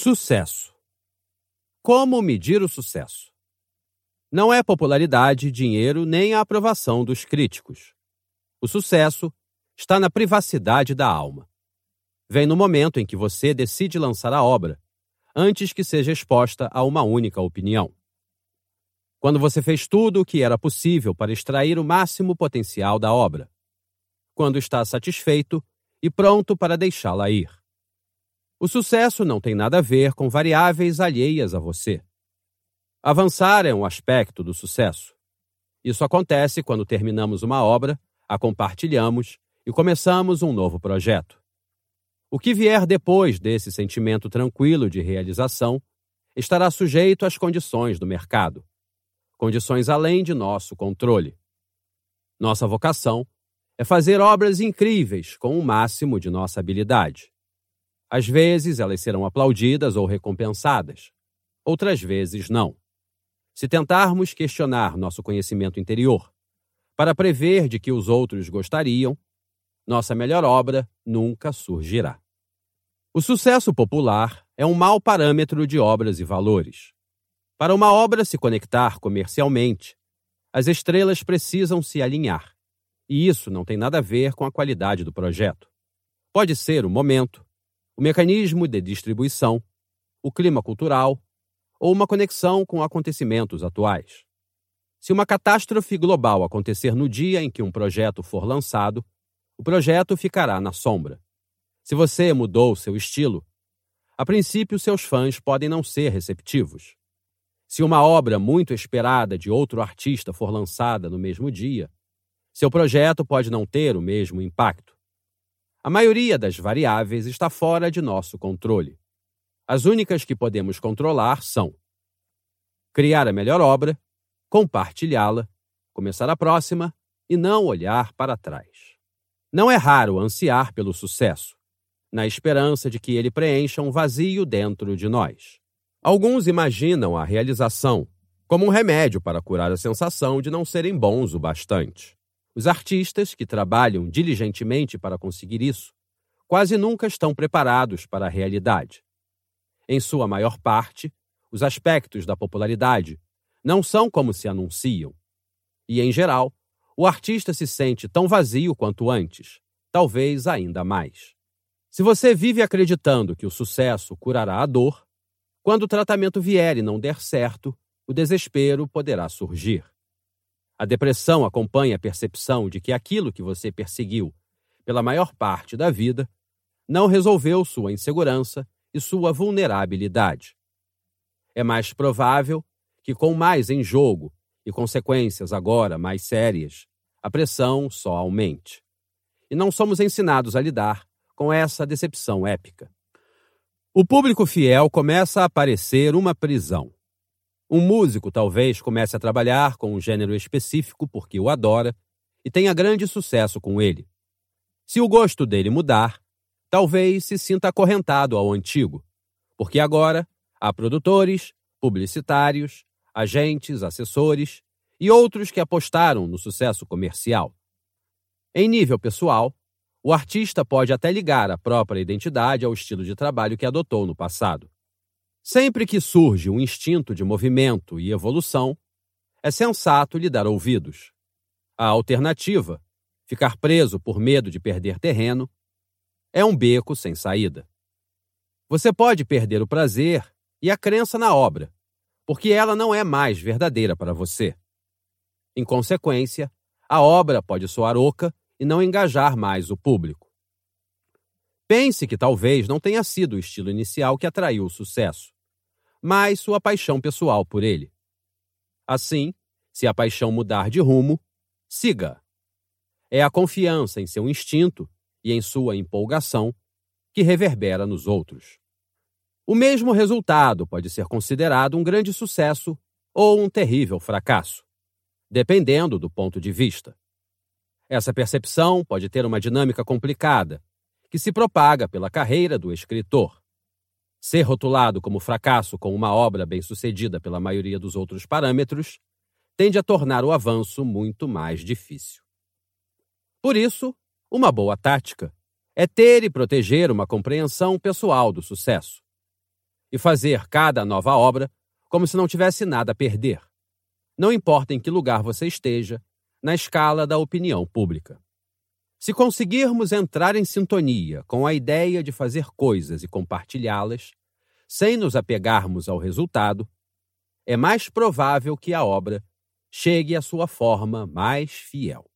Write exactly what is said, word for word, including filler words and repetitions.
Sucesso. Como medir o sucesso? Não é popularidade, dinheiro, nem a aprovação dos críticos. O sucesso está na privacidade da alma. Vem no momento em que você decide lançar a obra, antes que seja exposta a uma única opinião. Quando você fez tudo o que era possível para extrair o máximo potencial da obra. Quando está satisfeito e pronto para deixá-la ir. O sucesso não tem nada a ver com variáveis alheias a você. Avançar é um aspecto do sucesso. Isso acontece quando terminamos uma obra, a compartilhamos e começamos um novo projeto. O que vier depois desse sentimento tranquilo de realização estará sujeito às condições do mercado, condições além de nosso controle. Nossa vocação é fazer obras incríveis com o máximo de nossa habilidade. Às vezes elas serão aplaudidas ou recompensadas, outras vezes não. Se tentarmos questionar nosso conhecimento interior para prever de que os outros gostariam, nossa melhor obra nunca surgirá. O sucesso popular é um mau parâmetro de obras e valores. Para uma obra se conectar comercialmente, as estrelas precisam se alinhar, e isso não tem nada a ver com a qualidade do projeto. Pode ser o momento, o mecanismo de distribuição, o clima cultural ou uma conexão com acontecimentos atuais. Se uma catástrofe global acontecer no dia em que um projeto for lançado, o projeto ficará na sombra. Se você mudou seu estilo, a princípio seus fãs podem não ser receptivos. Se uma obra muito esperada de outro artista for lançada no mesmo dia, seu projeto pode não ter o mesmo impacto. A maioria das variáveis está fora de nosso controle. As únicas que podemos controlar são criar a melhor obra, compartilhá-la, começar a próxima e não olhar para trás. Não é raro ansiar pelo sucesso, na esperança de que ele preencha um vazio dentro de nós. Alguns imaginam a realização como um remédio para curar a sensação de não serem bons o bastante. Os artistas que trabalham diligentemente para conseguir isso quase nunca estão preparados para a realidade. Em sua maior parte, os aspectos da popularidade não são como se anunciam. E, em geral, o artista se sente tão vazio quanto antes, talvez ainda mais. Se você vive acreditando que o sucesso curará a dor, quando o tratamento vier e não der certo, o desespero poderá surgir. A depressão acompanha a percepção de que aquilo que você perseguiu pela maior parte da vida não resolveu sua insegurança e sua vulnerabilidade. É mais provável que, com mais em jogo e consequências agora mais sérias, a pressão só aumente. E não somos ensinados a lidar com essa decepção épica. O público fiel começa a parecer uma prisão. Um músico talvez comece a trabalhar com um gênero específico porque o adora e tenha grande sucesso com ele. Se o gosto dele mudar, talvez se sinta acorrentado ao antigo, porque agora há produtores, publicitários, agentes, assessores e outros que apostaram no sucesso comercial. Em nível pessoal, o artista pode até ligar a própria identidade ao estilo de trabalho que adotou no passado. Sempre que surge um instinto de movimento e evolução, é sensato lhe dar ouvidos. A alternativa, ficar preso por medo de perder terreno, é um beco sem saída. Você pode perder o prazer e a crença na obra, porque ela não é mais verdadeira para você. Em consequência, a obra pode soar oca e não engajar mais o público. Pense que talvez não tenha sido o estilo inicial que atraiu o sucesso, mas sua paixão pessoal por ele. Assim, se a paixão mudar de rumo, siga. É a confiança em seu instinto e em sua empolgação que reverbera nos outros. O mesmo resultado pode ser considerado um grande sucesso ou um terrível fracasso, dependendo do ponto de vista. Essa percepção pode ter uma dinâmica complicada, que se propaga pela carreira do escritor. Ser rotulado como fracasso com uma obra bem-sucedida pela maioria dos outros parâmetros tende a tornar o avanço muito mais difícil. Por isso, uma boa tática é ter e proteger uma compreensão pessoal do sucesso. e fazer cada nova obra como se não tivesse nada a perder. Não importa em que lugar você esteja, na escala da opinião pública. Se conseguirmos entrar em sintonia com a ideia de fazer coisas e compartilhá-las, sem nos apegarmos ao resultado, é mais provável que a obra chegue à sua forma mais fiel.